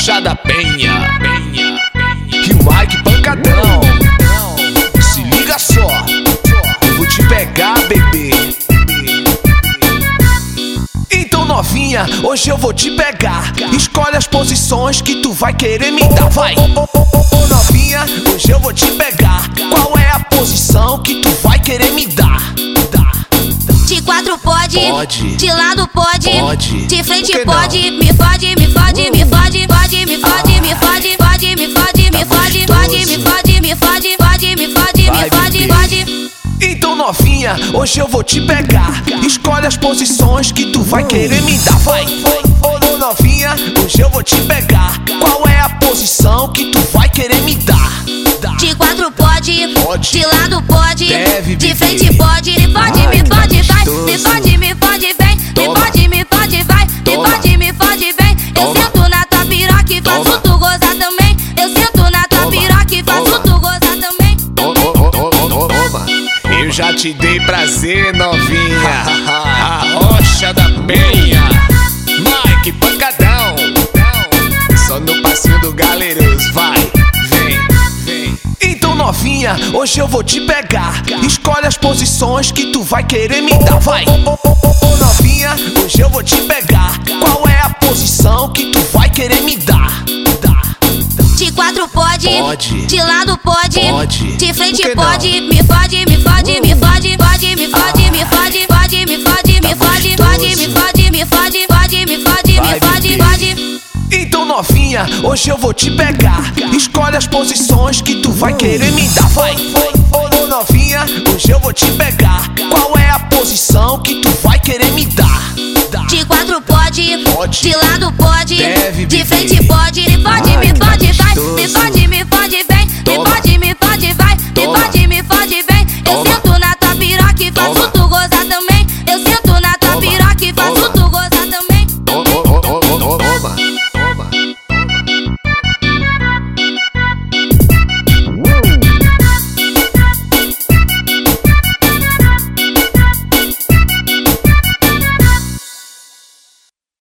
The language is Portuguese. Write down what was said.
Rocha da Penha e o Mike Pancadão. Se liga só, eu vou te pegar, bebê. Então novinha, hoje eu vou te pegar. Escolhe as posições que tu vai querer me dar. Vai! Ô novinha, hoje eu vou te pegar. Qual é a posição que tu vai querer me dar? De quatro pode, de lado pode, de frente pode. Me fode, me fode, me fode, pode, me fode, me fode, pode, me fode, me fode, pode, me fode, me fode, pode, me fode, me fode, pode. Então novinha, hoje eu vou te pegar. Escolhe as posições que tu vai querer me dar. Vai! Ô novinha, hoje eu vou te pegar. Qual é a posição que tu vai querer me dar? De quatro pode, de lado pode, de frente pode, me fode, vai, me fode, vem, me fode, vai, me fode, vem. Eu sento na tua piroca e faço tu gozar também. Eu sento na tua piroca e faço tu gozar também. Eu já te dei prazer, novinha. A Rocha da Penha, Mike Pancadão. Só no passinho do Galeroso, vai, vem. Então novinha, hoje eu vou te pegar. Escolhe as posições que tu vai querer me dar. Vai! Ô novinha, hoje eu vou te pegar. Qual é a posição que tu vai querer me dar? De quatro pode, de lado pode, de frente pode, me fode, me fode, me fode, pode, me fode, me fode, pode, me fode, me fode, pode, me fode, me fode, pode, me fode, me fode, pode. Então novinha, hoje eu vou te pegar. Escolhe as posições que tu vai querer me dar. Vai! Ô novinha, hoje eu vou te pegar. Qual é a posição que tu vai querer me dar? De quatro pode, de lado pode, de frente pode, me fode, vai, me fode,